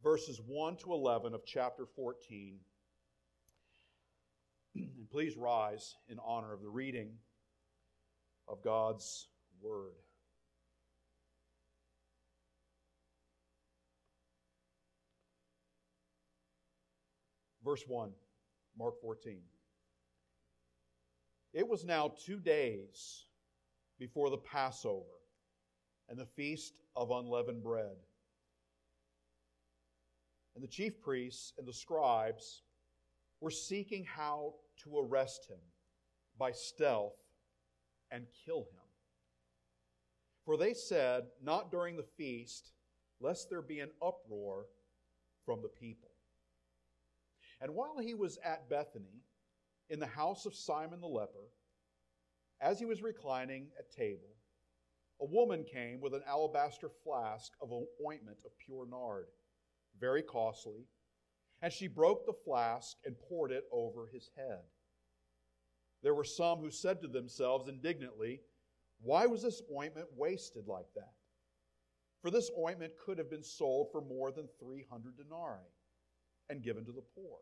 verses 1 to 11 of chapter 14. And please rise in honor of the reading of God's Word. Verse 1, Mark 14. It was now 2 days before the Passover and the feast of unleavened bread. And the chief priests and the scribes were seeking how to arrest him by stealth and kill him. For they said, not during the feast, lest there be an uproar from the people. And while he was at Bethany, in the house of Simon the leper, as he was reclining at table, a woman came with an alabaster flask of ointment of pure nard, very costly, and she broke the flask and poured it over his head. There were some who said to themselves indignantly, "Why was this ointment wasted like that? For this ointment could have been sold for more than 300 denarii and given to the poor."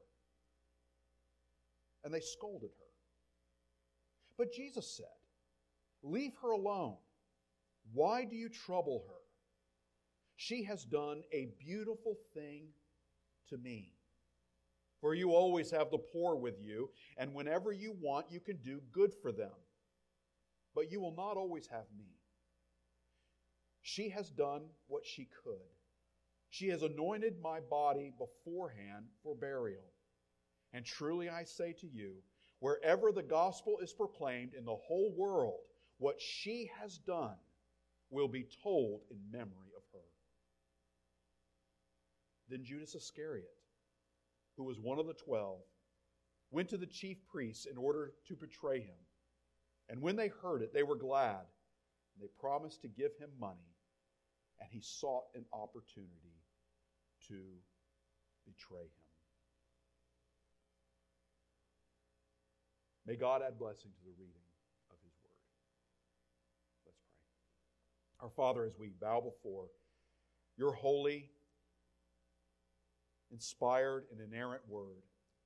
And they scolded her. But Jesus said, "Leave her alone. Why do you trouble her? She has done a beautiful thing to me. For you always have the poor with you, and whenever you want, you can do good for them. But you will not always have me. She has done what she could. She has anointed my body beforehand for burial. And truly I say to you, wherever the gospel is proclaimed in the whole world, what she has done will be told in memory of her." Then Judas Iscariot, who was one of the 12, went to the chief priests in order to betray him. And when they heard it, they were glad. And they promised to give him money, and he sought an opportunity to betray him. May God add blessing to the reading of His Word. Let's pray. Our Father, as we bow before Your holy, inspired, and inerrant Word,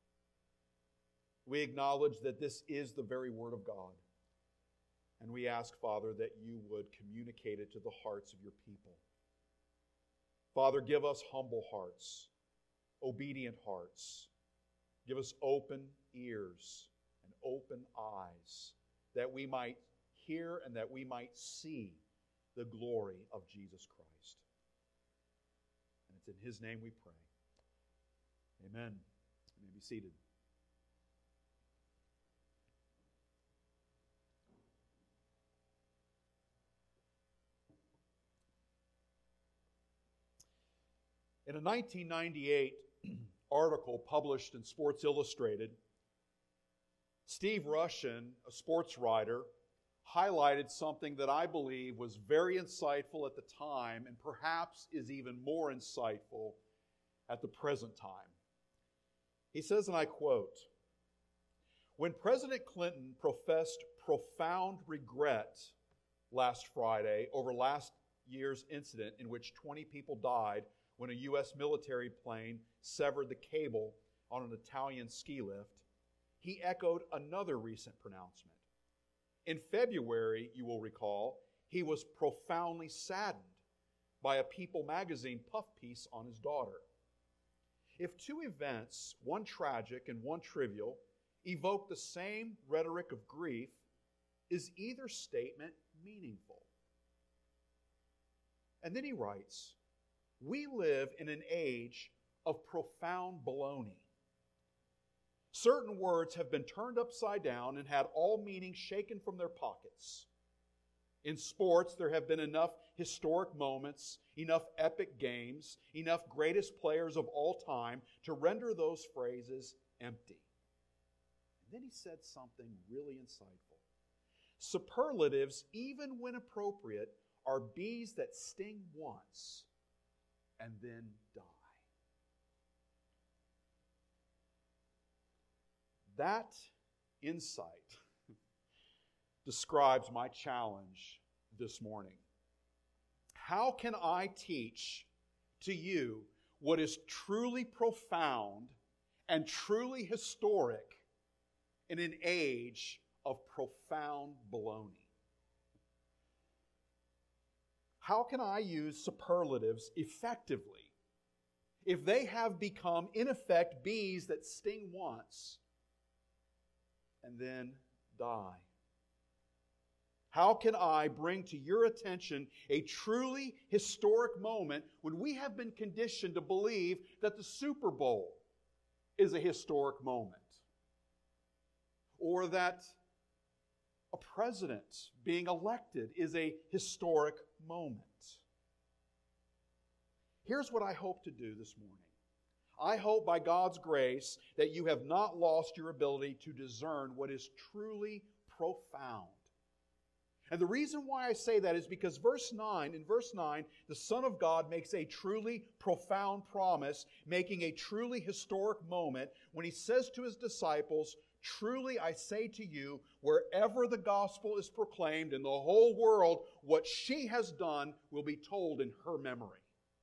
we acknowledge that this is the very Word of God. And we ask, Father, that You would communicate it to the hearts of Your people. Father, give us humble hearts, obedient hearts. Give us open ears and open eyes, that we might hear and that we might see the glory of Jesus Christ. And it's in His name we pray. Amen. You may be seated. In a 1998 article published in Sports Illustrated, Steve Rushin, a sports writer, highlighted something that I believe was very insightful at the time and perhaps is even more insightful at the present time. He says, and I quote, "When President Clinton professed profound regret last Friday over last year's incident in which 20 people died when a U.S. military plane severed the cable on an Italian ski lift, he echoed another recent pronouncement. In February, you will recall, he was profoundly saddened by a People magazine puff piece on his daughter. If two events, one tragic and one trivial, evoke the same rhetoric of grief, is either statement meaningful?" And then he writes, "We live in an age of profound baloney. Certain words have been turned upside down and had all meaning shaken from their pockets. In sports, there have been enough historic moments, enough epic games, enough greatest players of all time to render those phrases empty." And then he said something really insightful. "Superlatives, even when appropriate, are bees that sting once and then die." That insight describes my challenge this morning. How can I teach to you what is truly profound and truly historic in an age of profound baloney. How can I use superlatives effectively if they have become, in effect, bees that sting once and then die? How can I bring to your attention a truly historic moment when we have been conditioned to believe that the Super Bowl is a historic moment? Or that a president being elected is a historic moment? Here's what I hope to do this morning. I hope by God's grace that you have not lost your ability to discern what is truly profound. And the reason why I say that is because in verse 9, the Son of God makes a truly profound promise, making a truly historic moment when He says to His disciples, "Truly I say to you, wherever the gospel is proclaimed in the whole world, what she has done will be told in her memory."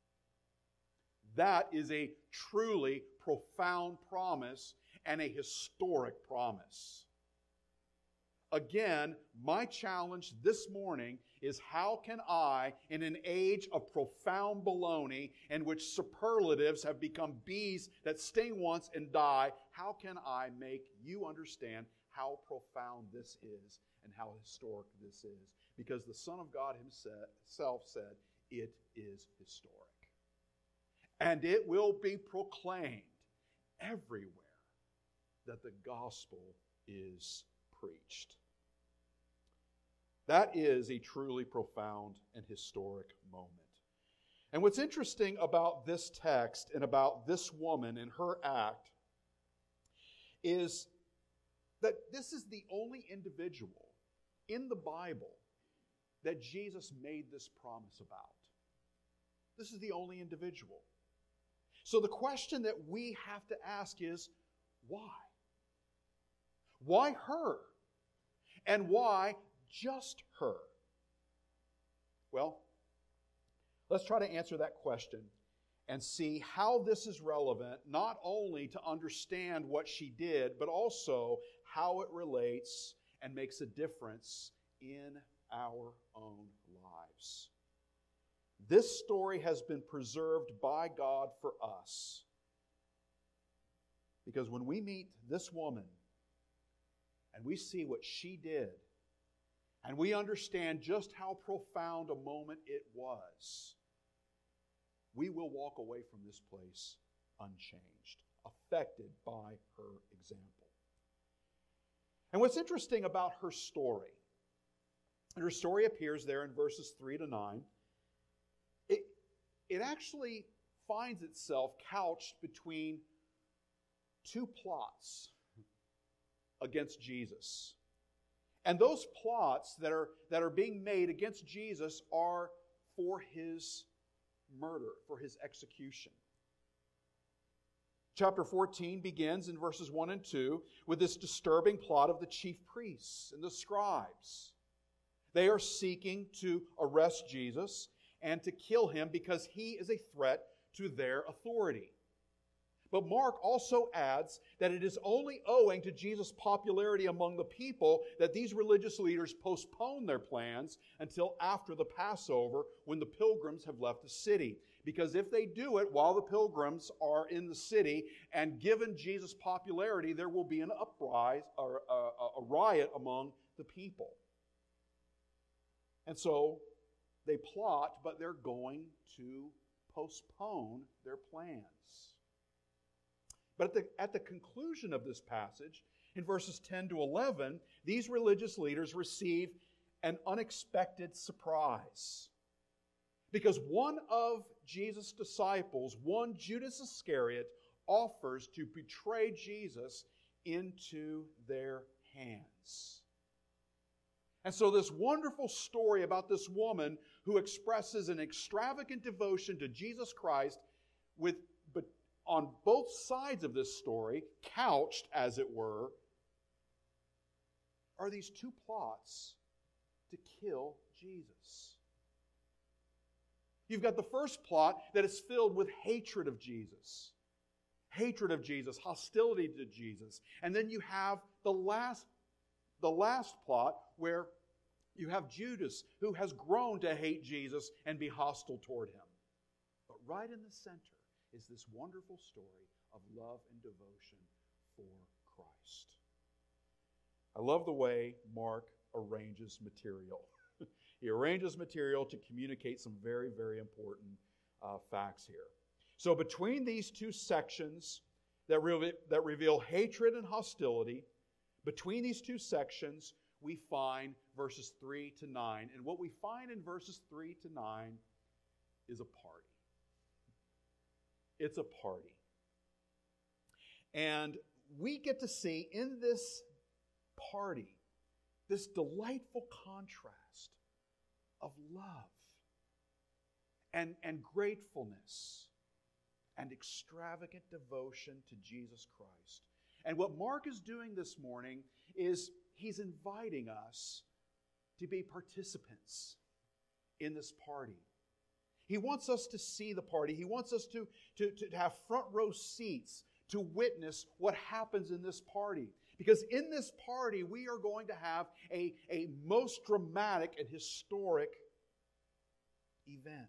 That is a truly profound promise and a historic promise. Again, my challenge this morning is how can I, in an age of profound baloney in which superlatives have become bees that sting once and die, how can I make you understand how profound this is and how historic this is? Because the Son of God Himself said, it is historic. And it will be proclaimed everywhere that the gospel is preached. That is a truly profound and historic moment. And what's interesting about this text and about this woman and her act is that this is the only individual in the Bible that Jesus made this promise about. This is the only individual. So the question that we have to ask is, why? Why her? And why just her? Well, let's try to answer that question and see how this is relevant, not only to understand what she did, but also how it relates and makes a difference in our own lives. This story has been preserved by God for us. Because when we meet this woman and we see what she did, and we understand just how profound a moment it was, we will walk away from this place unchanged, affected by her example. And what's interesting about her story, and her story appears there in verses 3 to 9, it actually finds itself couched between two plots against Jesus. And those plots that are being made against Jesus are for His murder, for His execution. Chapter 14 begins in verses 1 and 2 with this disturbing plot of the chief priests and the scribes. They are seeking to arrest Jesus and to kill Him because He is a threat to their authority. But Mark also adds that it is only owing to Jesus' popularity among the people that these religious leaders postpone their plans until after the Passover, when the pilgrims have left the city. Because if they do it while the pilgrims are in the city, and given Jesus' popularity, there will be an uprising or a riot among the people. And so they plot, but they're going to postpone their plans. But at the conclusion of this passage, in verses 10 to 11, these religious leaders receive an unexpected surprise. Because one of Jesus' disciples, one Judas Iscariot, offers to betray Jesus into their hands. And so this wonderful story about this woman who expresses an extravagant devotion to Jesus Christ but on both sides of this story, couched, as it were, are these two plots to kill Jesus. You've got the first plot that is filled with hatred of Jesus. Hatred of Jesus, hostility to Jesus. And then you have the last plot where you have Judas, who has grown to hate Jesus and be hostile toward him. But right in the center is this wonderful story of love and devotion for Christ. I love the way Mark arranges material. He arranges material to communicate some very, very important facts here. So between these two sections that reveal hatred and hostility, between these two sections, we find verses 3 to 9. And what we find in verses 3 to 9 is a party. It's a party. And we get to see in this party this delightful contrast of love and gratefulness and extravagant devotion to Jesus Christ. And what Mark is doing this morning is he's inviting us to be participants in this party. He wants us to see the party. He wants us to have front row seats to witness what happens in this party. Because in this party, we are going to have a most dramatic and historic event.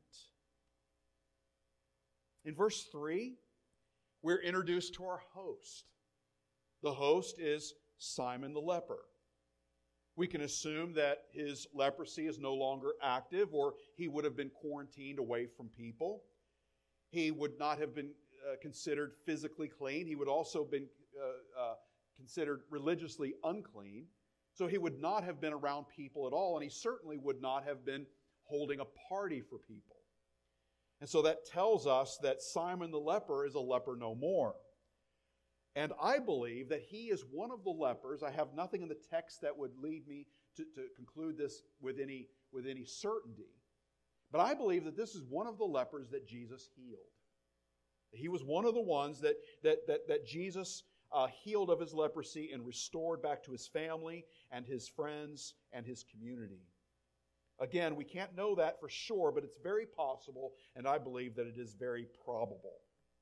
In verse 3, we're introduced to our host. The host is Simon the leper. We can assume that his leprosy is no longer active, or he would have been quarantined away from people. He would not have been considered physically clean. He would also have been considered religiously unclean. So he would not have been around people at all, and he certainly would not have been holding a party for people. And so that tells us that Simon the leper is a leper no more. And I believe that he is one of the lepers. I have nothing in the text that would lead me to conclude this with any certainty. But I believe that this is one of the lepers that Jesus healed. He was one of the ones that Jesus healed of his leprosy and restored back to his family and his friends and his community. Again, we can't know that for sure, but it's very possible, and I believe that it is very probable.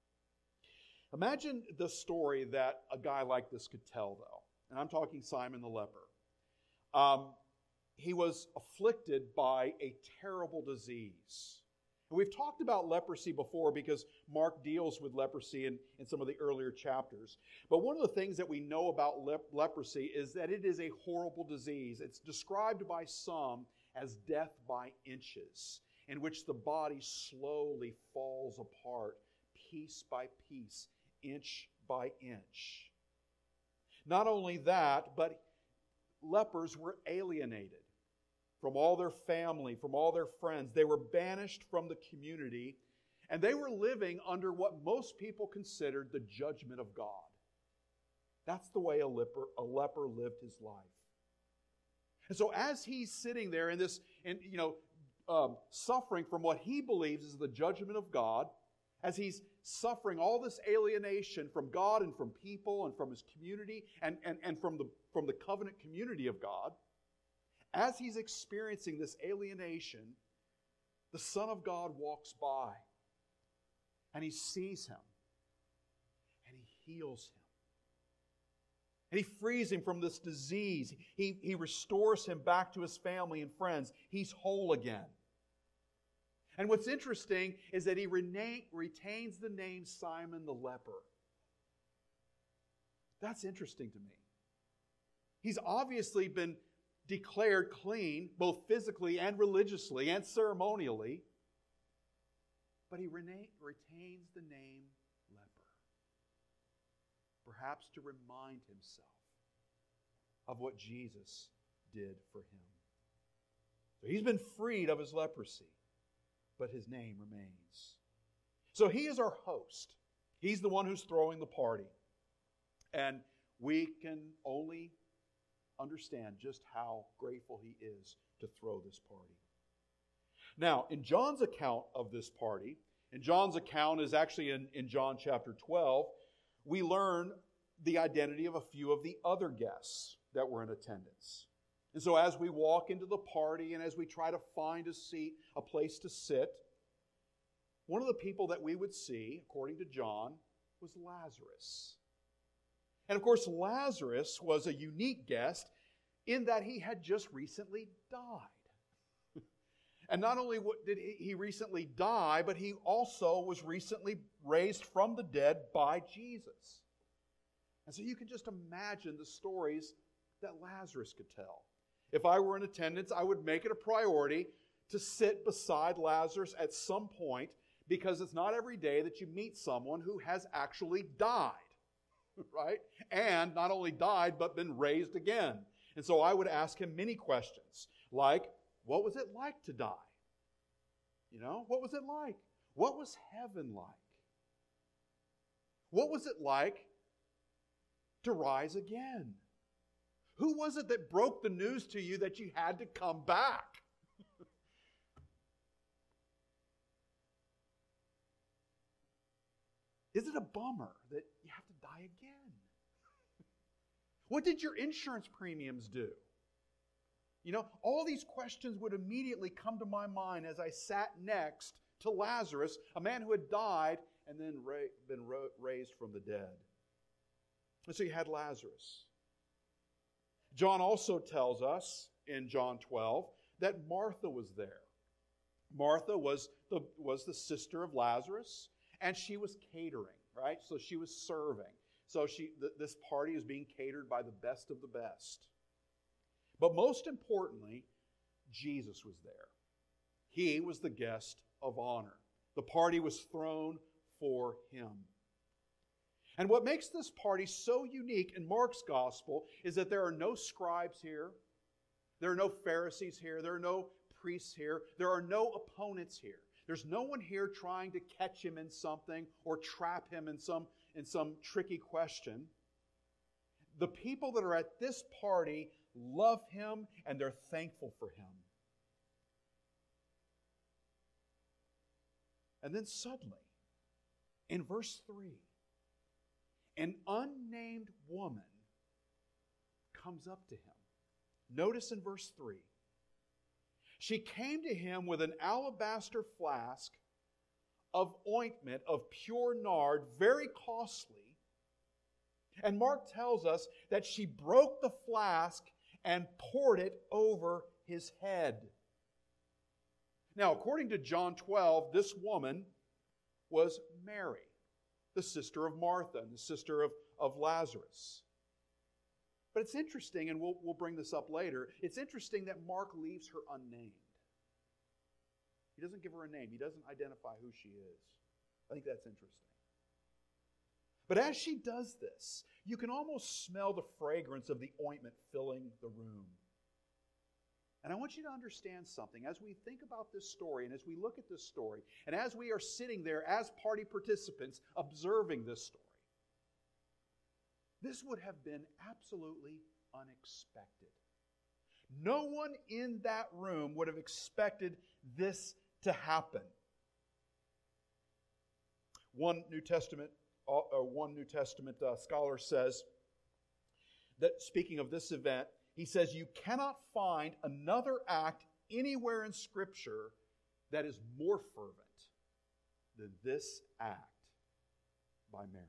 Imagine the story that a guy like this could tell, though. And I'm talking Simon the leper. He was afflicted by a terrible disease. And we've talked about leprosy before because Mark deals with leprosy in some of the earlier chapters. But one of the things that we know about leprosy is that it is a horrible disease. It's described by some as death by inches, in which the body slowly falls apart, piece by piece, inch by inch. Not only that, but lepers were alienated from all their family, from all their friends. They were banished from the community, and they were living under what most people considered the judgment of God. That's the way a leper lived his life. And so as he's sitting there suffering from what he believes is the judgment of God, as he's suffering all this alienation from God and from people and from his community and from the covenant community of God, as he's experiencing this alienation, the Son of God walks by and he sees him and he heals him. And he frees him from this disease. He restores him back to his family and friends. He's whole again. And what's interesting is that he retains the name Simon the leper. That's interesting to me. He's obviously been declared clean, both physically and religiously and ceremonially, but he retains the name leper, perhaps to remind himself of what Jesus did for him. So he's been freed of his leprosy, but his name remains. So he is our host. He's the one who's throwing the party. And we can only understand just how grateful he is to throw this party. Now, in John's account of this party, and John's account is actually in John chapter 12, we learn the identity of a few of the other guests that were in attendance. And so as we walk into the party and as we try to find a seat, a place to sit, one of the people that we would see, according to John, was Lazarus. And of course, Lazarus was a unique guest in that he had just recently died. And not only did he recently die, but he also was recently raised from the dead by Jesus. And so you can just imagine the stories that Lazarus could tell. If I were in attendance, I would make it a priority to sit beside Lazarus at some point, because it's not every day that you meet someone who has actually died, right? And not only died, but been raised again. And so I would ask him many questions, like, what was it like to die? You know, what was it like? What was heaven like? What was it like to rise again? Who was it that broke the news to you that you had to come back? Is it a bummer that you have to die again? What did your insurance premiums do? You know, all these questions would immediately come to my mind as I sat next to Lazarus, a man who had died and then been raised from the dead. And so you had Lazarus. John also tells us in John 12 that Martha was there. Martha was the sister of Lazarus, and she was catering, right? So she was serving. So this party is being catered by the best of the best. But most importantly, Jesus was there. He was the guest of honor. The party was thrown for him. And what makes this party so unique in Mark's gospel is that there are no scribes here. There are no Pharisees here. There are no priests here. There are no opponents here. There's no one here trying to catch him in something or trap him in some tricky question. The people that are at this party love him and they're thankful for him. And then suddenly, in verse 3, an unnamed woman comes up to him. Notice in verse 3. She came to him with an alabaster flask of ointment of pure nard, very costly. And Mark tells us that she broke the flask and poured it over his head. Now, according to John 12, this woman was Mary, the sister of Martha and the sister of Lazarus. But it's interesting, and we'll bring this up later, it's interesting that Mark leaves her unnamed. He doesn't give her a name. He doesn't identify who she is. I think that's interesting. But as she does this, you can almost smell the fragrance of the ointment filling the room. And I want you to understand something. As we think about this story, and as we look at this story, and as we are sitting there as party participants observing this story, this would have been absolutely unexpected. No one in that room would have expected this to happen. One New Testament scholar says that, speaking of this event, he says, you cannot find another act anywhere in Scripture that is more fervent than this act by Mary.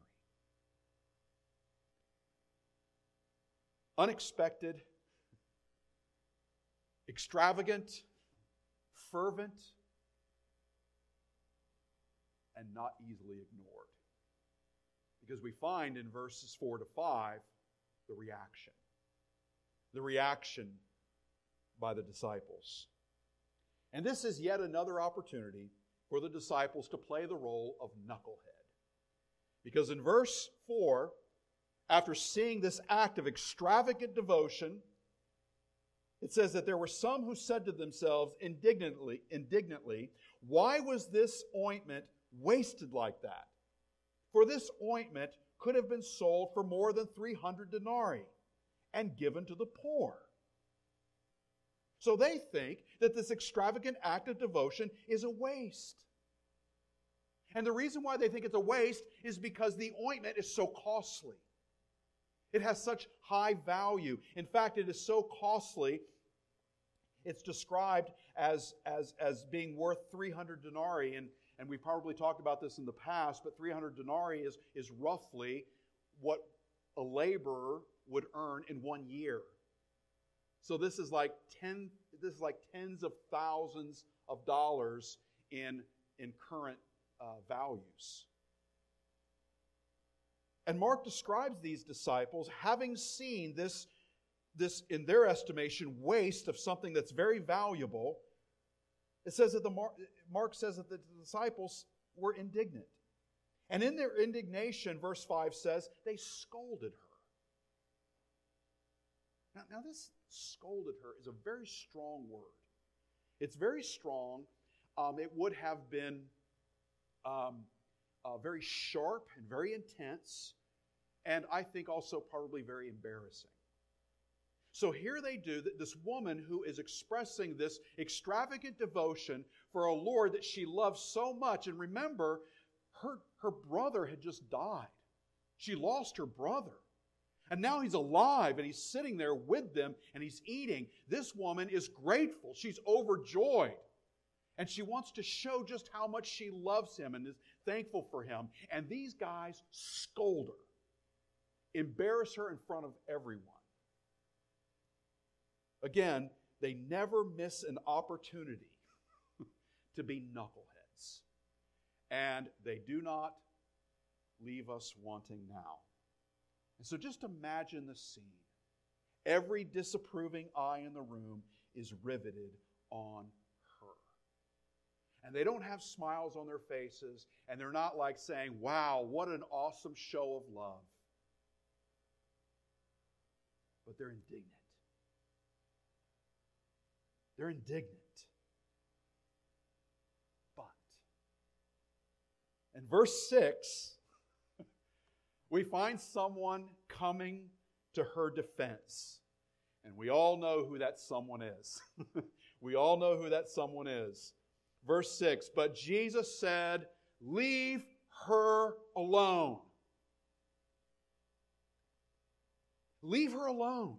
Unexpected, extravagant, fervent, and not easily ignored. Because we find in verses 4 to 5 the reaction. The reaction by the disciples. And this is yet another opportunity for the disciples to play the role of knucklehead. Because in verse 4, after seeing this act of extravagant devotion, it says that there were some who said to themselves indignantly, why was this ointment wasted like that? For this ointment could have been sold for more than 300 denarii and given to the poor. So they think that this extravagant act of devotion is a waste. And the reason why they think it's a waste is because the ointment is so costly. It has such high value. In fact, it is so costly, it's described as being worth 300 denarii. And and we've probably talked about this in the past, but 300 denarii is roughly what a laborer would earn in 1 year. So this is like tens of thousands of dollars in current values. And Mark describes these disciples having seen this, in their estimation, waste of something that's very valuable. It says that Mark says that the disciples were indignant. And in their indignation, verse 5 says, they scolded her. Now this scolded her is a very strong word. It's very strong. It would have been very sharp and very intense, and I think also probably very embarrassing. So here they do, this woman who is expressing this extravagant devotion for a Lord that she loves so much. And remember, her brother had just died. She lost her brother. And now he's alive and he's sitting there with them and he's eating. This woman is grateful. She's overjoyed. And she wants to show just how much she loves him and is thankful for him. And these guys scold her, embarrass her in front of everyone. Again, they never miss an opportunity to be knuckleheads. And they do not leave us wanting now. And so just imagine the scene. Every disapproving eye in the room is riveted on her. And they don't have smiles on their faces, and they're not like saying, wow, what an awesome show of love. But they're indignant. They're indignant. But in verse 6, we find someone coming to her defense. And we all know who that someone is. We all know who that someone is. Verse 6, but Jesus said, leave her alone. Leave her alone.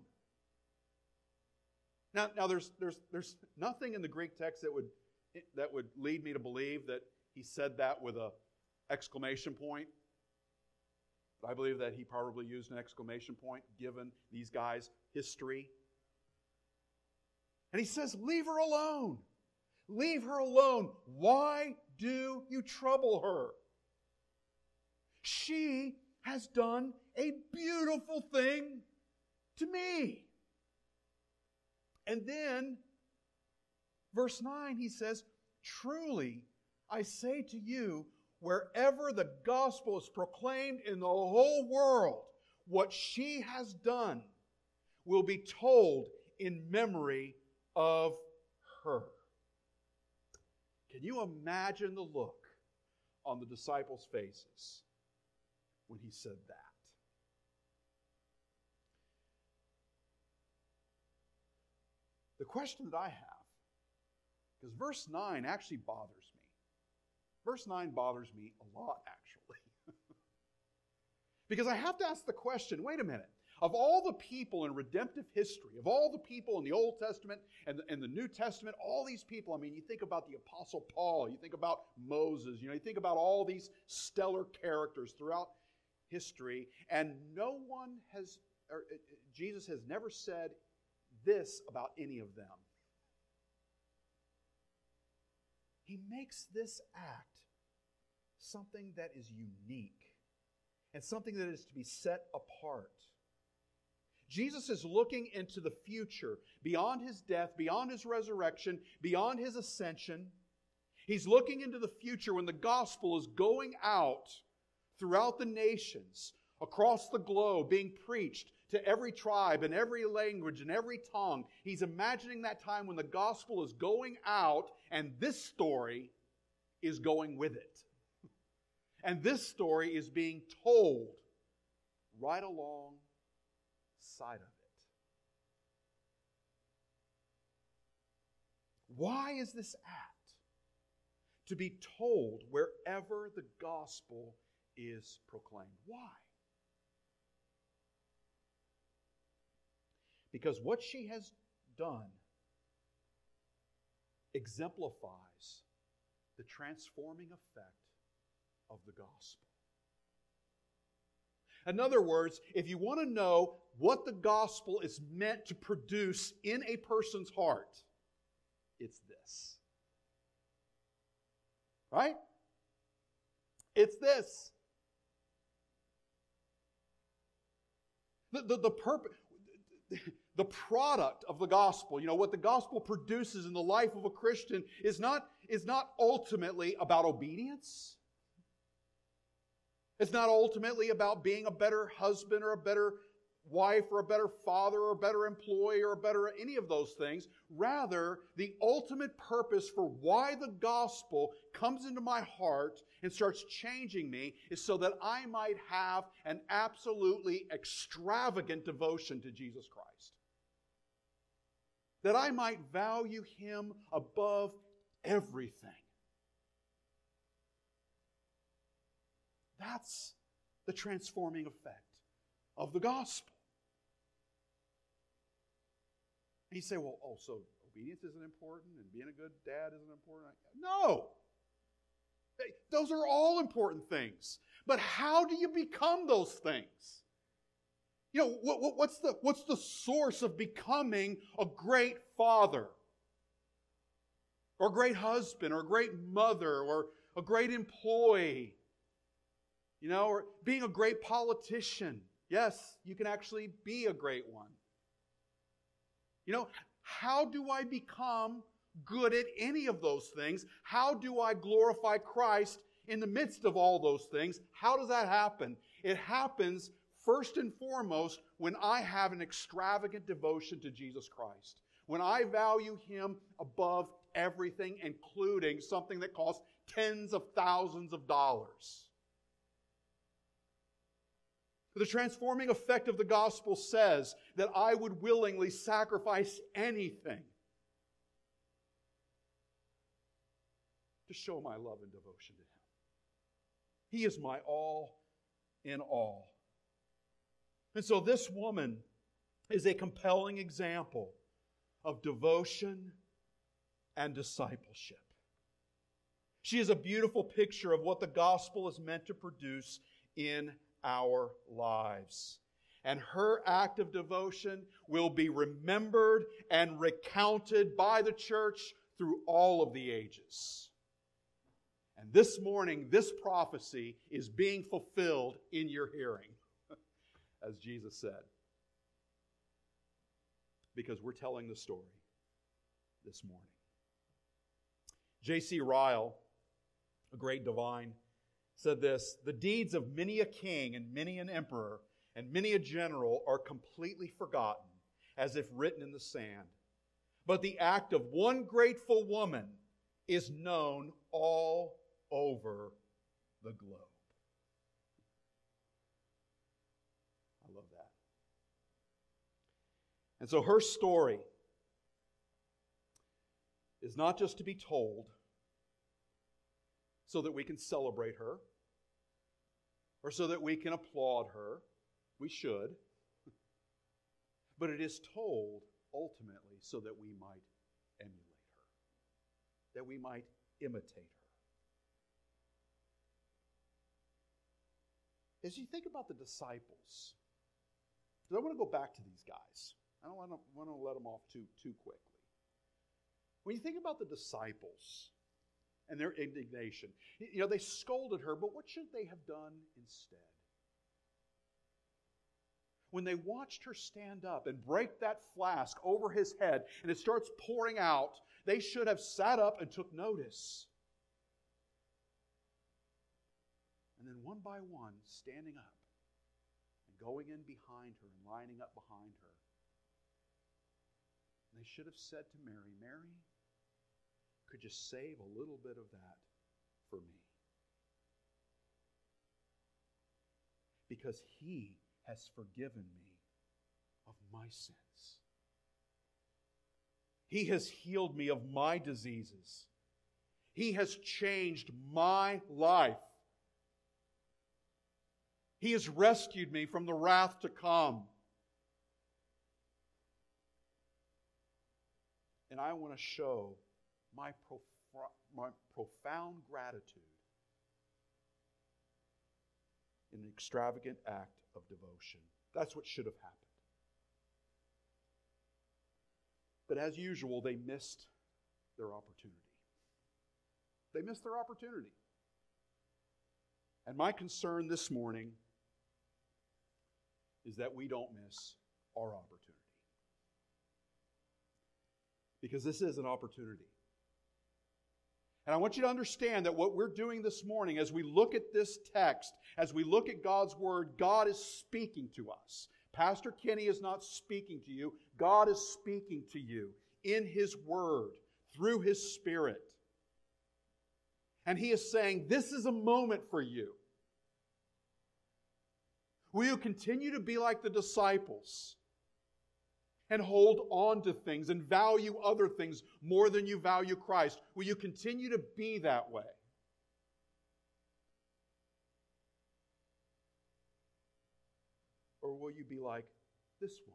Now there's nothing in the Greek text that would lead me to believe that he said that with an exclamation point. But I believe that he probably used an exclamation point given these guys' history. And he says, leave her alone. Leave her alone. Why do you trouble her? She has done a beautiful thing to me. And then, verse 9, he says, truly, I say to you, wherever the gospel is proclaimed in the whole world, what she has done will be told in memory of her. Can you imagine the look on the disciples' faces when he said that? The question that I have, because verse 9 actually bothers me. Verse 9 bothers me a lot, actually. Because I have to ask the question, wait a minute. Of all the people in redemptive history, of all the people in the Old Testament and the New Testament, all these people, I mean, you think about the Apostle Paul, you think about Moses, you think about all these stellar characters throughout history, and Jesus has never said this about any of them. He makes this act something that is unique and something that is to be set apart. Jesus is looking into the future, beyond his death, beyond his resurrection, beyond his ascension. He's looking into the future when the gospel is going out throughout the nations, across the globe, being preached to every tribe and every language and every tongue. He's imagining that time when the gospel is going out and this story is going with it. And this story is being told right alongside of it. Why is this act to be told wherever the gospel is proclaimed? Why? Because what she has done exemplifies the transforming effect of the gospel. In other words, if you want to know what the gospel is meant to produce in a person's heart, it's this. Right? It's this. The purpose, the product of the gospel, what the gospel produces in the life of a Christian is not ultimately about obedience. It's not ultimately about being a better husband or a better wife or a better father or a better employee or a better any of those things. Rather, the ultimate purpose for why the gospel comes into my heart and starts changing me is so that I might have an absolutely extravagant devotion to Jesus Christ. That I might value Him above everything. That's the transforming effect of the gospel. And you say, well, so obedience isn't important and being a good dad isn't important? No! Those are all important things. But how do you become those things? What's the source of becoming a great father? Or a great husband, or a great mother, or a great employee? Or being a great politician. Yes, you can actually be a great one. How do I become good at any of those things? How do I glorify Christ in the midst of all those things? How does that happen? It happens first and foremost when I have an extravagant devotion to Jesus Christ. When I value Him above everything, including something that costs tens of thousands of dollars. The transforming effect of the gospel says that I would willingly sacrifice anything to show my love and devotion to Him. He is my all in all. And so this woman is a compelling example of devotion and discipleship. She is a beautiful picture of what the gospel is meant to produce in our lives. And her act of devotion will be remembered and recounted by the church through all of the ages. And this morning, this prophecy is being fulfilled in your hearing, as Jesus said. Because we're telling the story this morning. J.C. Ryle, a great divine, said this: the deeds of many a king and many an emperor and many a general are completely forgotten, as if written in the sand. But the act of one grateful woman is known all over the globe. I love that. And so her story is not just to be told so that we can celebrate her or so that we can applaud her. We should. But it is told ultimately so that we might emulate her, that we might imitate her. As you think about the disciples, because I want to go back to these guys. I don't want to let them off too quickly. When you think about the disciples and their indignation, they scolded her, but what should they have done instead? When they watched her stand up and break that flask over his head and it starts pouring out, they should have sat up and took notice. And then one by one, standing up and going in behind her and lining up behind her. And they should have said to Mary, Mary, could you save a little bit of that for me? Because He has forgiven me of my sins. He has healed me of my diseases. He has changed my life. He has rescued me from the wrath to come. And I want to show my profound gratitude in an extravagant act of devotion. That's what should have happened. But as usual, they missed their opportunity. They missed their opportunity. And my concern this morning is that we don't miss our opportunity. Because this is an opportunity. And I want you to understand that what we're doing this morning, as we look at this text, as we look at God's Word, God is speaking to us. Pastor Kenny is not speaking to you. God is speaking to you in His Word, through His Spirit. And He is saying, this is a moment for you. Will you continue to be like the disciples and hold on to things and value other things more than you value Christ? Will you continue to be that way? Or will you be like this woman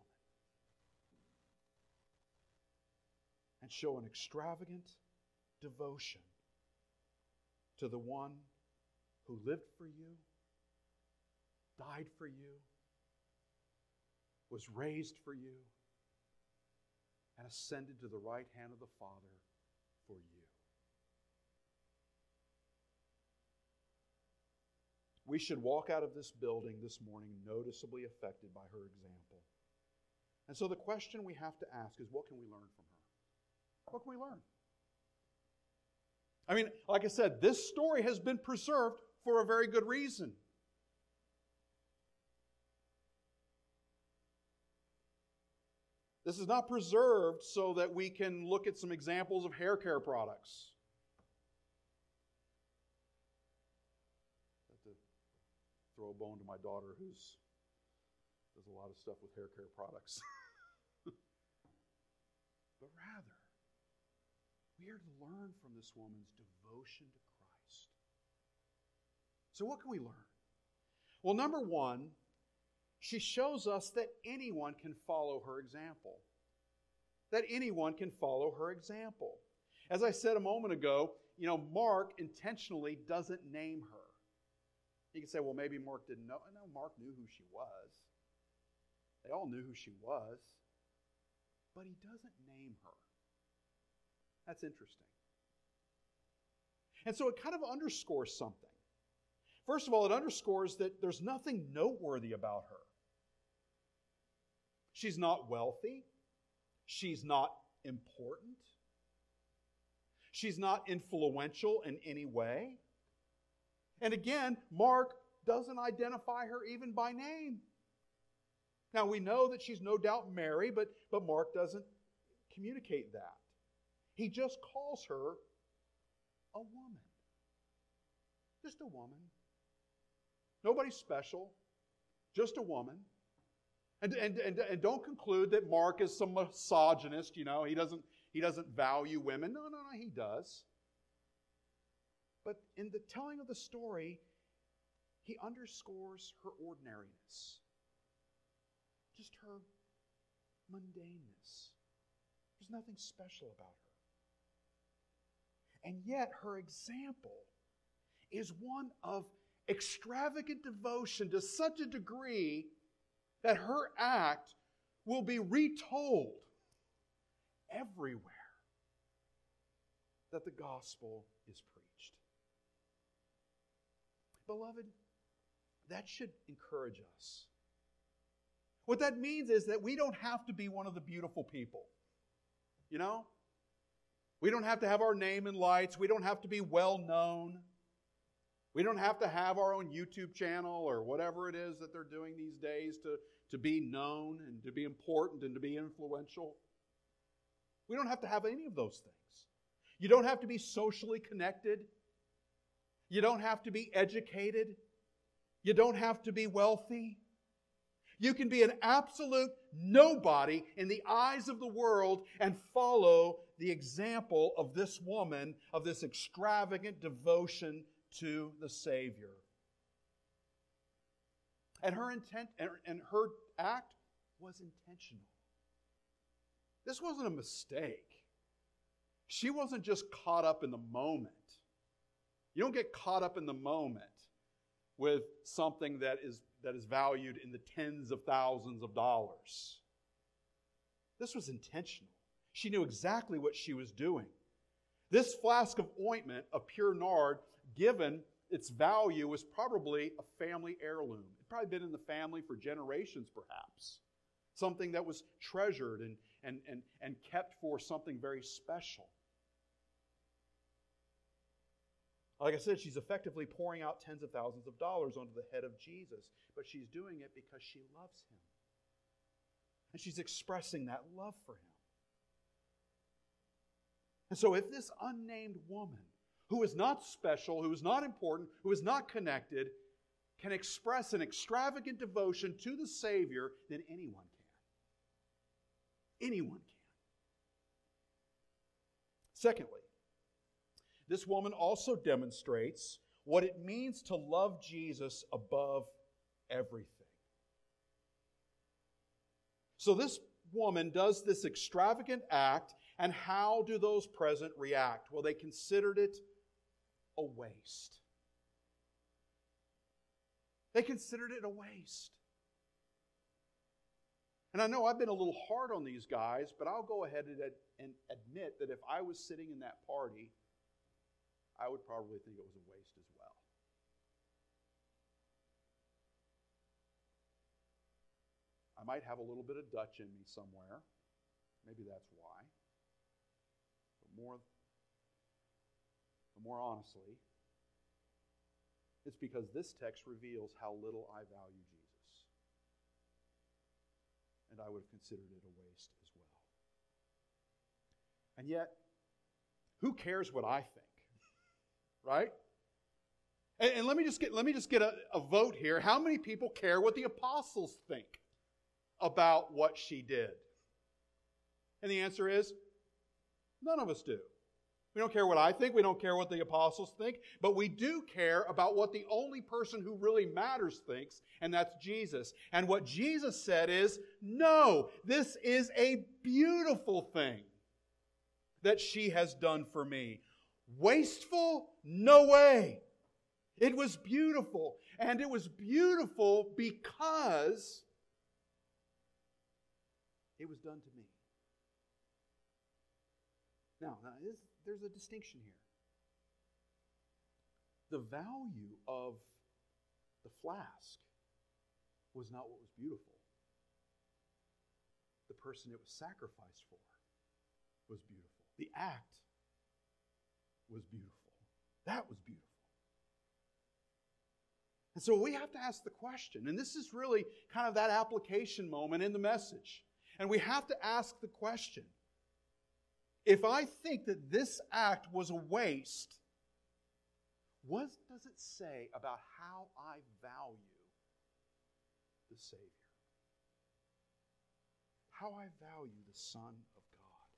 and show an extravagant devotion to the one who lived for you, died for you, was raised for you, and ascended to the right hand of the Father for you? We should walk out of this building this morning noticeably affected by her example. And so the question we have to ask is, what can we learn from her? What can we learn? I mean, like I said, this story has been preserved for a very good reason. This is not preserved so that we can look at some examples of hair care products. I have to throw a bone to my daughter who does a lot of stuff with hair care products. But rather, we are to learn from this woman's devotion to Christ. So what can we learn? Well, number one, she shows us that anyone can follow her example. That anyone can follow her example. As I said a moment ago, Mark intentionally doesn't name her. You can say, well, maybe Mark didn't know. No, Mark knew who she was. They all knew who she was. But he doesn't name her. That's interesting. And so it kind of underscores something. First of all, it underscores that there's nothing noteworthy about her. She's not wealthy. She's not important. She's not influential in any way. And again, Mark doesn't identify her even by name. Now, we know that she's no doubt Mary, but Mark doesn't communicate that. He just calls her a woman. Just a woman. Nobody special. Just a woman. And don't conclude that Mark is some misogynist, he doesn't value women. No, he does. But in the telling of the story, he underscores her ordinariness. Just her mundaneness. There's nothing special about her. And yet her example is one of extravagant devotion to such a degree that her act will be retold everywhere that the gospel is preached. Beloved, that should encourage us. What that means is that we don't have to be one of the beautiful people. We don't have to have our name in lights. We don't have to be well known. We don't have to have our own YouTube channel or whatever it is that they're doing these days to be known and to be important and to be influential. We don't have to have any of those things. You don't have to be socially connected. You don't have to be educated. You don't have to be wealthy. You can be an absolute nobody in the eyes of the world and follow the example of this woman, of this extravagant devotion to the Savior. And her intent and her act was intentional. This wasn't a mistake. She wasn't just caught up in the moment. You don't get caught up in the moment with something that is valued in the tens of thousands of dollars. This was intentional. She knew exactly what she was doing. This flask of ointment of pure nard, given its value, was probably a family heirloom. It probably been in the family for generations, perhaps. Something that was treasured and kept for something very special. Like I said, she's effectively pouring out tens of thousands of dollars onto the head of Jesus, but she's doing it because she loves him. And she's expressing that love for him. And so if this unnamed woman, who is not special, who is not important, who is not connected, can express an extravagant devotion to the Savior, then anyone can. Anyone can. Secondly, this woman also demonstrates what it means to love Jesus above everything. So this woman does this extravagant act, and how do those present react? Well, they considered it a waste. They considered it a waste. And I know I've been a little hard on these guys, but I'll go ahead and admit that if I was sitting in that party, I would probably think it was a waste as well. I might have a little bit of Dutch in me somewhere. Maybe that's why. But more honestly, it's because this text reveals how little I value Jesus. And I would have considered it a waste as well. And yet, who cares what I think? Right? And let me just get a vote here. How many people care what the apostles think about what she did? And the answer is, none of us do. We don't care what I think. We don't care what the apostles think. But we do care about what the only person who really matters thinks, and that's Jesus. And what Jesus said is, no, this is a beautiful thing that she has done for me. Wasteful? No way. It was beautiful. And it was beautiful because it was done to me. Now there's a distinction here. The value of the flask was not what was beautiful. The person it was sacrificed for was beautiful. The act was beautiful. That was beautiful. And so we have to ask the question, and this is really kind of that application moment in the message. And we have to ask the question, if I think that this act was a waste, what does it say about how I value the Savior? How I value the Son of God?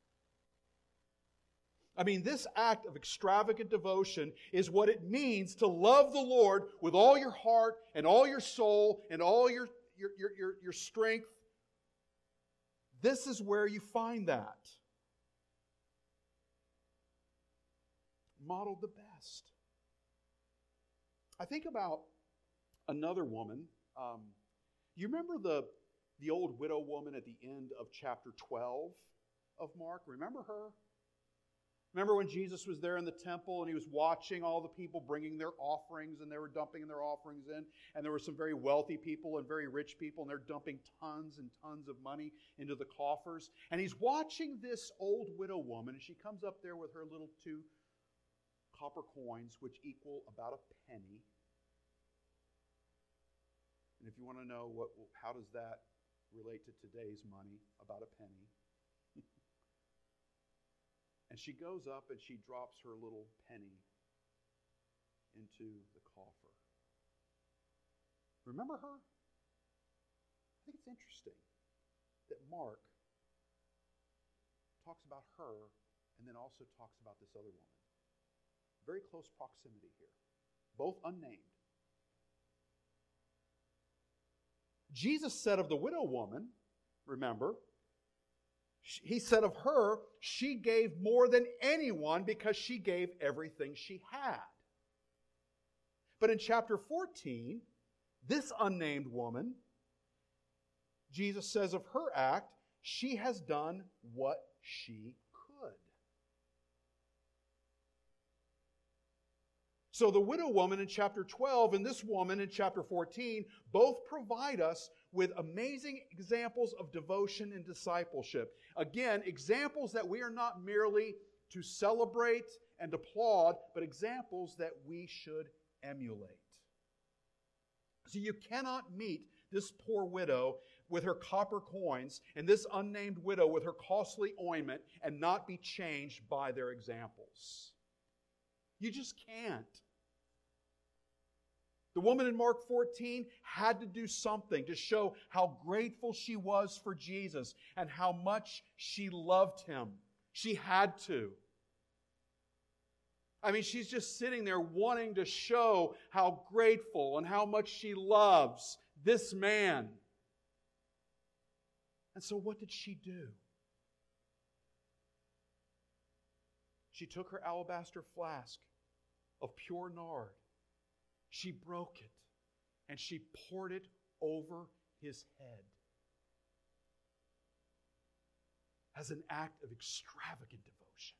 I mean, this act of extravagant devotion is what it means to love the Lord with all your heart and all your soul and all your strength. This is where you find that. Modeled the best. I think about another woman. You remember the old widow woman at the end of chapter 12 of Mark? Remember her? Remember when Jesus was there in the temple and he was watching all the people bringing their offerings, and they were dumping their offerings in, and there were some very wealthy people and very rich people, and they're dumping tons and tons of money into the coffers. And he's watching this old widow woman, and she comes up there with her little 2 copper coins, which equal about a penny. And if you want to know how does that relate to today's money, about a penny. And she goes up and she drops her little penny into the coffer. Remember her? I think it's interesting that Mark talks about her and then also talks about this other woman. Very close proximity here. Both unnamed. Jesus said of the widow woman, remember, he said of her, she gave more than anyone because she gave everything she had. But in chapter 14, this unnamed woman, Jesus says of her act, she has done what she could. So the widow woman in chapter 12 and this woman in chapter 14 both provide us with amazing examples of devotion and discipleship. Again, examples that we are not merely to celebrate and applaud, but examples that we should emulate. So you cannot meet this poor widow with her copper coins and this unnamed widow with her costly ointment and not be changed by their examples. You just can't. The woman in Mark 14 had to do something to show how grateful she was for Jesus and how much she loved Him. She had to. I mean, she's just sitting there wanting to show how grateful and how much she loves this man. And so what did she do? She took her alabaster flask of pure nard. She broke it and she poured it over his head as an act of extravagant devotion.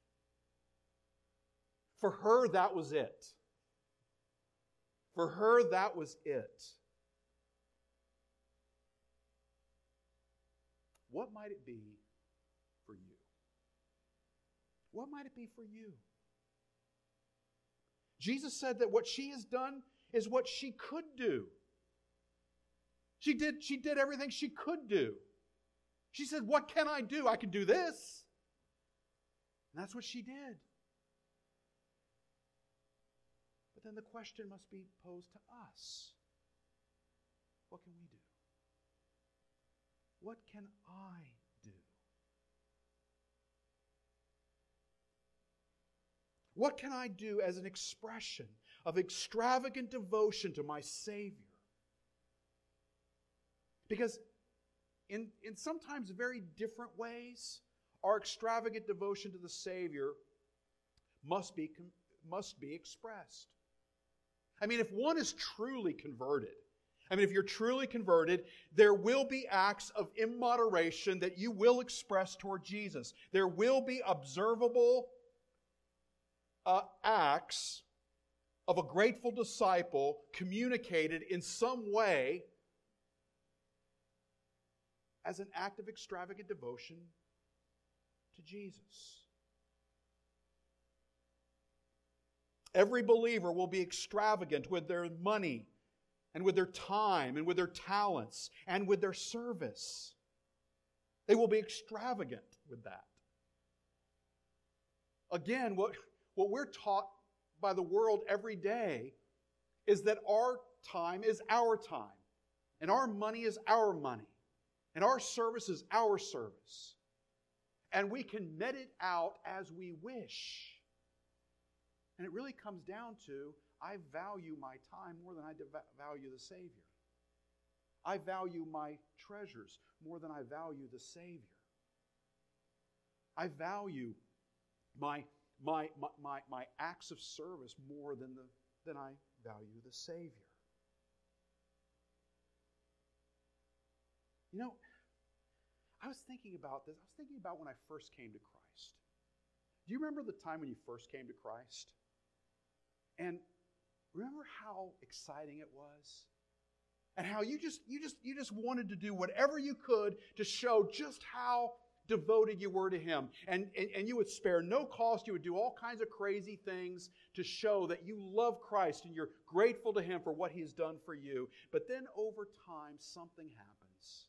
For her, that was it. For her, that was it. What might it be for you? What might it be for you? Jesus said that what she has done is what she could do. She did everything she could do. She said, what can I do? I can do this. And that's what she did. But then the question must be posed to us. What can we do? What can I do? What can I do as an expression of extravagant devotion to my Savior? Because in sometimes very different ways, our extravagant devotion to the Savior must be expressed. I mean, if one is truly converted, if you're truly converted, there will be acts of immoderation that you will express toward Jesus. There will be observable acts of a grateful disciple communicated in some way as an act of extravagant devotion to Jesus. Every believer will be extravagant with their money and with their time and with their talents and with their service. They will be extravagant with that. Again, what we're taught by the world every day is that our time is our time, and our money is our money, and our service is our service. And we can met it out as we wish. And it really comes down to, I value my time more than I value the Savior. I value my treasures more than I value the Savior. I value my acts of service more than I value the Savior. You know, I was thinking about this. I was thinking about when I first came to Christ. Do you remember the time when you first came to Christ? And remember how exciting it was? And how you just wanted to do whatever you could to show just how devoted you were to Him. And you would spare no cost. You would do all kinds of crazy things to show that you love Christ and you're grateful to Him for what He has done for you. But then over time, something happens.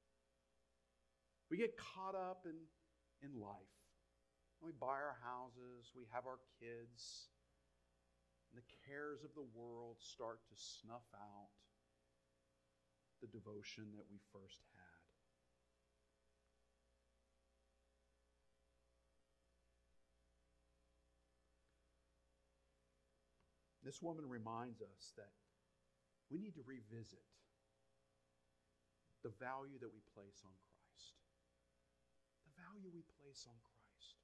We get caught up in life. We buy our houses. We have our kids. And the cares of the world start to snuff out the devotion that we first had. This woman reminds us that we need to revisit the value that we place on Christ. The value we place on Christ.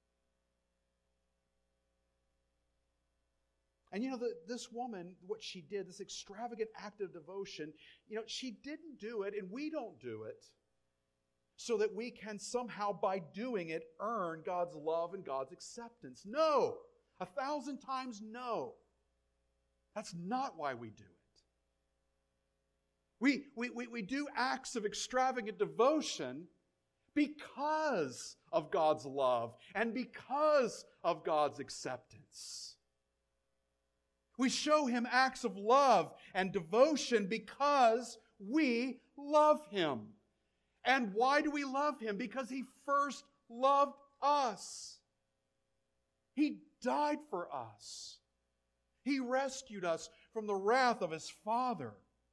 And this woman, what she did, this extravagant act of devotion, she didn't do it, and we don't do it, so that we can somehow, by doing it, earn God's love and God's acceptance. No! 1,000 times no. That's not why we do it. We do acts of extravagant devotion because of God's love and because of God's acceptance. We show Him acts of love and devotion because we love Him. And why do we love Him? Because He first loved us. He died for us. He rescued us from the wrath of His Father.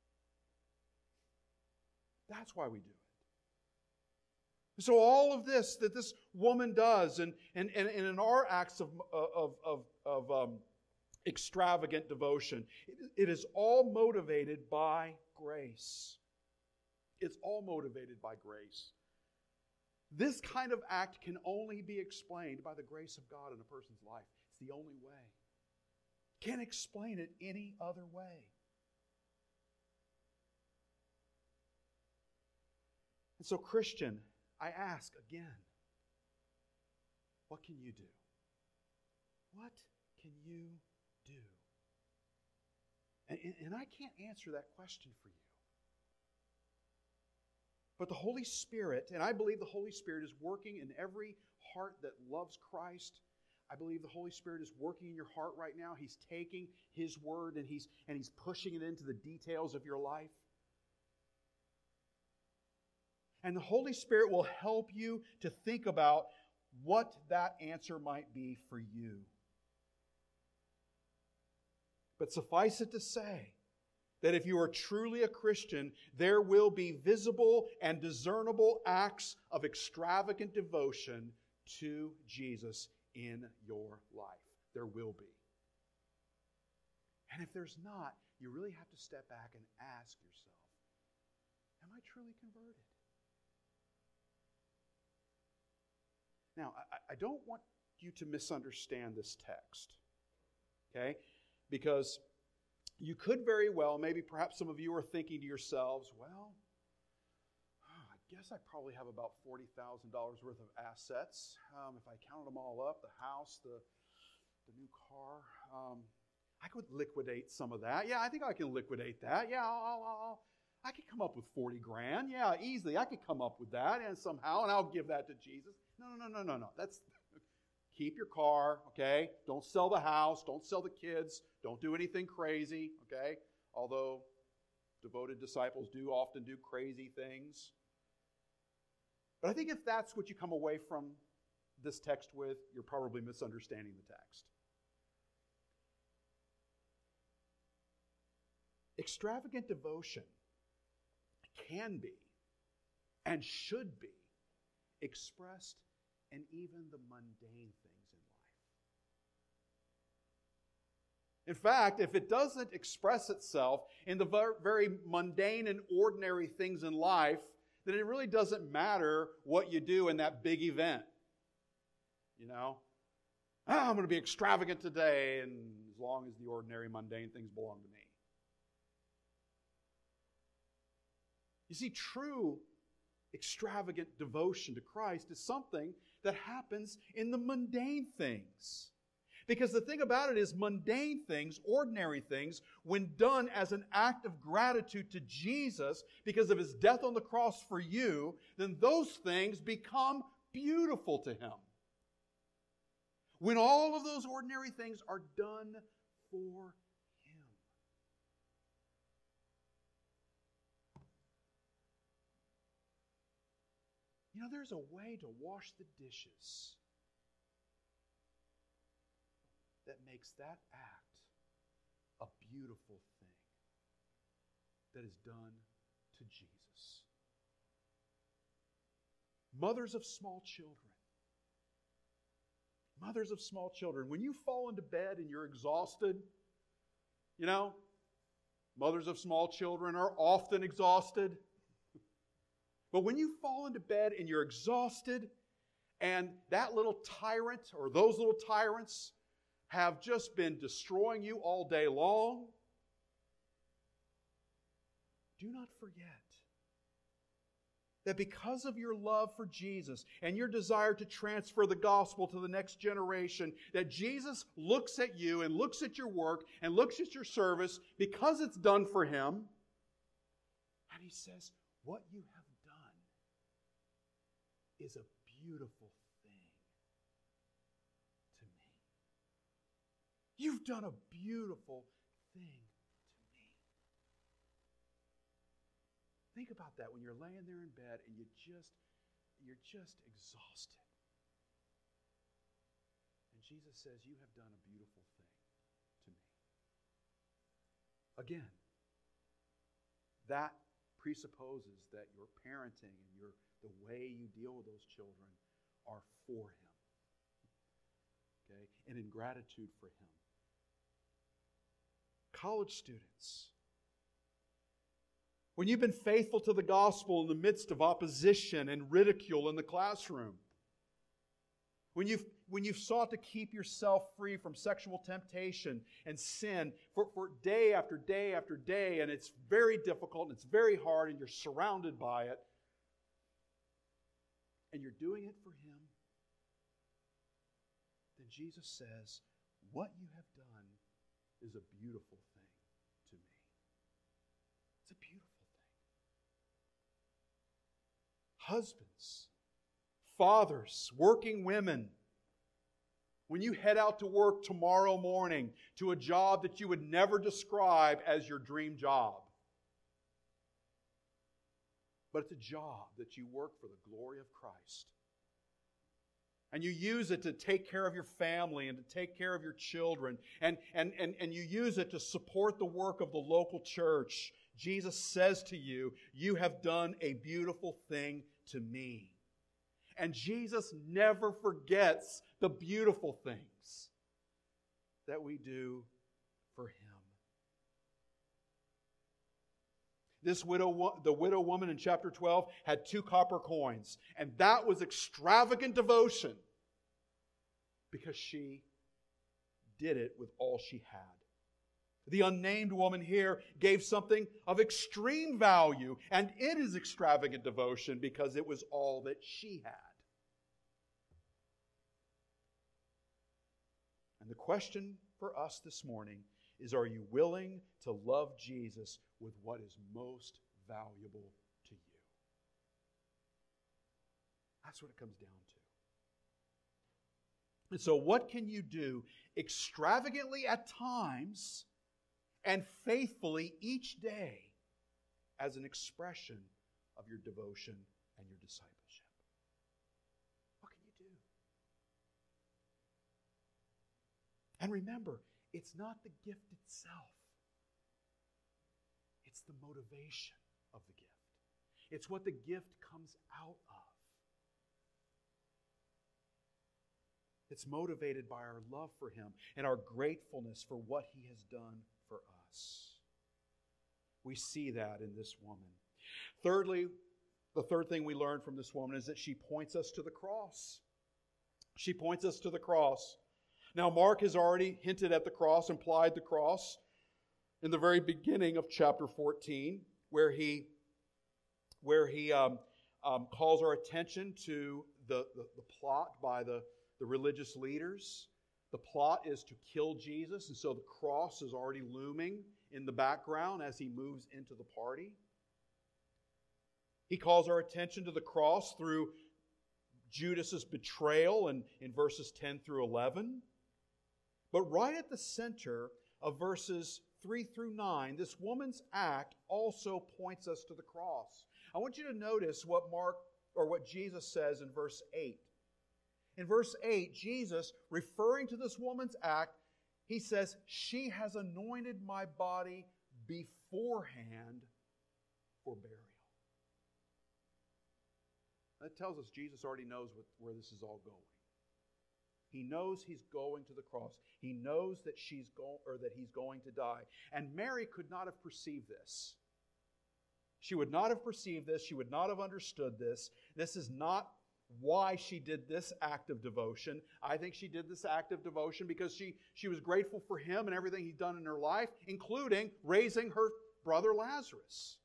That's why we do it. So all of this that this woman does, and in our acts of extravagant devotion, it is all motivated by grace. It's all motivated by grace. This kind of act can only be explained by the grace of God in a person's life. It's the only way. Can't explain it any other way. And so, Christian, I ask again, what can you do? What can you do? And I can't answer that question for you. But the Holy Spirit, and I believe the Holy Spirit is working in every heart that loves Christ. I believe the Holy Spirit is working in your heart right now. He's taking His Word and He's pushing it into the details of your life. And the Holy Spirit will help you to think about what that answer might be for you. But suffice it to say that if you are truly a Christian, there will be visible and discernible acts of extravagant devotion to Jesus in your life. There will be. And if there's not, you really have to step back and ask yourself, am I truly converted? Now, I don't want you to misunderstand this text, okay? Because you could very well, maybe perhaps some of you are thinking to yourselves, well, I guess I probably have about $40,000 worth of assets. If I counted them all up, the house, the new car, I could liquidate some of that. Yeah, I think I can liquidate that. Yeah, I could come up with 40 grand. Yeah, easily. I could come up with that and somehow, and I'll give that to Jesus. No. That's keep your car, okay? Don't sell the house. Don't sell the kids. Don't do anything crazy, okay? Although devoted disciples do often do crazy things. But I think if that's what you come away from this text with, you're probably misunderstanding the text. Extravagant devotion can be and should be expressed in even the mundane things in life. In fact, if it doesn't express itself in the very mundane and ordinary things in life, then it really doesn't matter what you do in that big event. I'm going to be extravagant today, and as long as the ordinary, mundane things belong to me. You see, true extravagant devotion to Christ is something that happens in the mundane things. Because the thing about it is, mundane things, ordinary things, when done as an act of gratitude to Jesus because of His death on the cross for you, then those things become beautiful to Him. When all of those ordinary things are done for Him. There's a way to wash the dishes that makes that act a beautiful thing that is done to Jesus. Mothers of small children, when you fall into bed and you're exhausted, mothers of small children are often exhausted. But when you fall into bed and you're exhausted, and that little tyrant or those little tyrants have just been destroying you all day long, do not forget that because of your love for Jesus and your desire to transfer the gospel to the next generation, that Jesus looks at you and looks at your work and looks at your service because it's done for Him, and He says, what you have done is a beautiful thing to me. You've done a beautiful thing. Think about that when you're laying there in bed and you're just exhausted. And Jesus says, you have done a beautiful thing to me. Again, that presupposes that your parenting and the way you deal with those children are for Him. Okay? And in gratitude for Him. College students, when you've been faithful to the gospel in the midst of opposition and ridicule in the classroom, when you've sought to keep yourself free from sexual temptation and sin for day after day after day, and it's very difficult and it's very hard and you're surrounded by it, and you're doing it for Him, then Jesus says, what you have done is a beautiful thing to me. It's a beautiful thing. Husbands, fathers, working women, when you head out to work tomorrow morning to a job that you would never describe as your dream job, but it's a job that you work for the glory of Christ, and you use it to take care of your family and to take care of your children, and you use it to support the work of the local church, Jesus says to you, you have done a beautiful thing to me. And Jesus never forgets the beautiful things that we do for Him. The widow woman in chapter 12 had 2 copper coins, and that was extravagant devotion because she did it with all she had. The unnamed woman here gave something of extreme value, and it is extravagant devotion because it was all that she had. And the question for us this morning is, are you willing to love Jesus with what is most valuable to you? That's what it comes down to. And so what can you do extravagantly at times and faithfully each day as an expression of your devotion and your discipleship? What can you do? And remember, it's not the gift itself. It's the motivation of the gift. It's what the gift comes out of. It's motivated by our love for Him and our gratefulness for what He has done for us. We see that in this woman. Thirdly, the third thing we learn from this woman is that she points us to the cross. She points us to the cross. Now, Mark has already hinted at the cross, implied the cross, in the very beginning of chapter 14, where he calls our attention to the plot by the religious leaders. The plot is to kill Jesus, and so the cross is already looming in the background as He moves into the party. He calls our attention to the cross through Judas's betrayal in verses 10 through 11. But right at the center of verses 3 through 9, this woman's act also points us to the cross. I want you to notice what Jesus says in verse 8. In verse 8, Jesus, referring to this woman's act, He says, "She has anointed my body beforehand for burial." That tells us Jesus already knows where this is all going. He knows He's going to the cross. He knows that He's going to die. And Mary could not have perceived this. She would not have perceived this. She would not have understood this. This is not why she did this act of devotion. I think she did this act of devotion because she was grateful for him and everything he'd done in her life, including raising her brother Lazarus.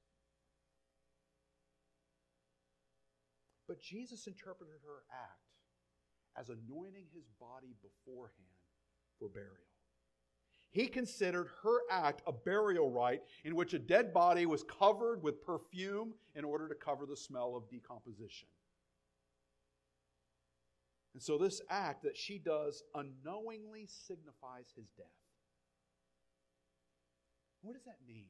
But Jesus interpreted her act as anointing his body beforehand for burial. He considered her act a burial rite in which a dead body was covered with perfume in order to cover the smell of decomposition. And so this act that she does unknowingly signifies his death. What does that mean?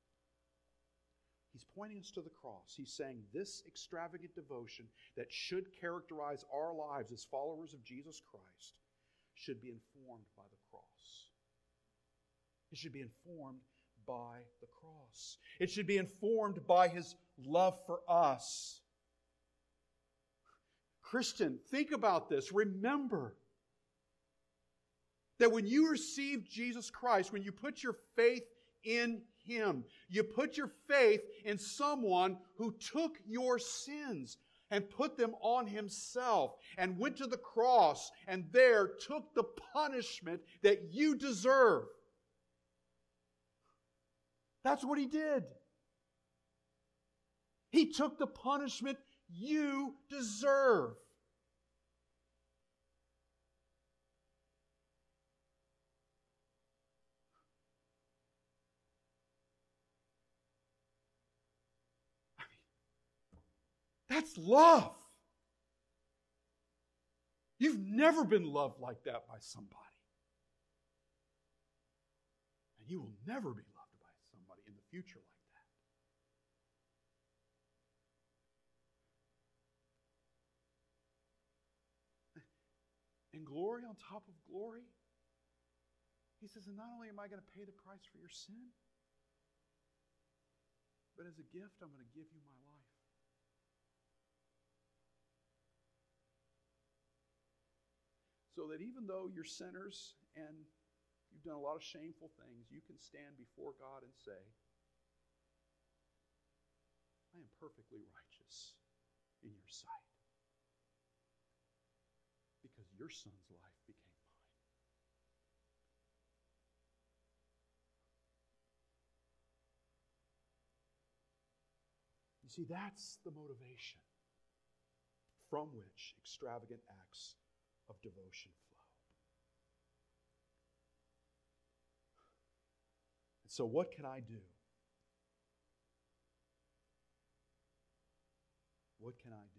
He's pointing us to the cross. He's saying this extravagant devotion that should characterize our lives as followers of Jesus Christ should be informed by the cross. It should be informed by the cross. It should be informed by his love for us. Christian, think about this. Remember that when you receive Jesus Christ, when you put your faith in him, you put your faith in someone who took your sins and put them on himself and went to the cross and there took the punishment that you deserve. That's what he did. He took the punishment you deserve. That's love. You've never been loved like that by somebody. And you will never be loved by somebody in the future like that. And glory on top of glory. He says, and not only am I going to pay the price for your sin, but as a gift, I'm going to give you my life. So that even though you're sinners and you've done a lot of shameful things, you can stand before God and say, I am perfectly righteous in your sight. Because your son's life became mine. You see, that's the motivation from which extravagant acts of devotion flow. And so what can I do? What can I do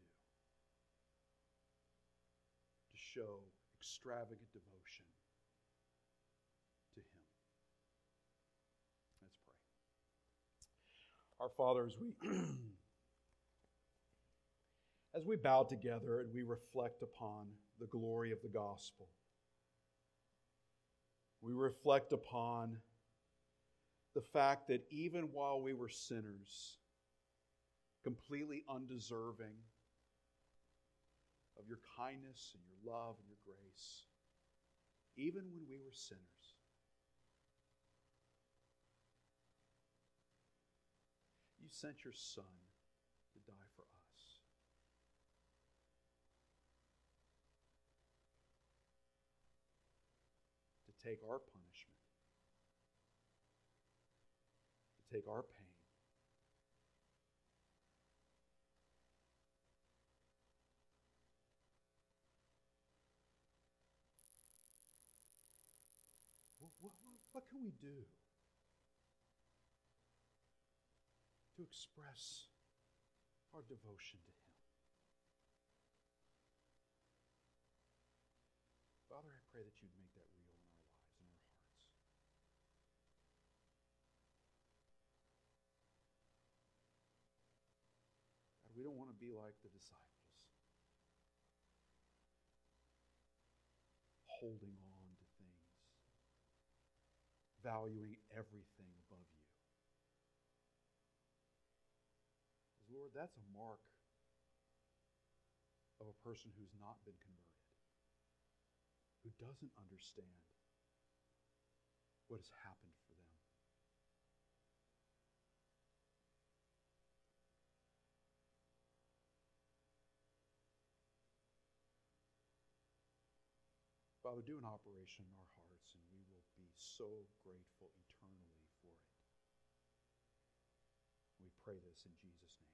to show extravagant devotion to him? Let's pray. Our Father, as we bow together and we reflect upon the glory of the gospel, we reflect upon the fact that even while we were sinners, completely undeserving of your kindness and your love and your grace, even when we were sinners, you sent your Son to die for us. Take our punishment, to take our pain, what can we do to express our devotion to him? Father, I pray that you'd make that real in our lives and our hearts. God, we don't want to be like the disciples, holding on to things, valuing everything above you. Because, Lord, that's a mark of a person who's not been converted, who doesn't understand what has happened for them. Father, do an operation in our hearts, and we will be so grateful eternally for it. We pray this in Jesus' name.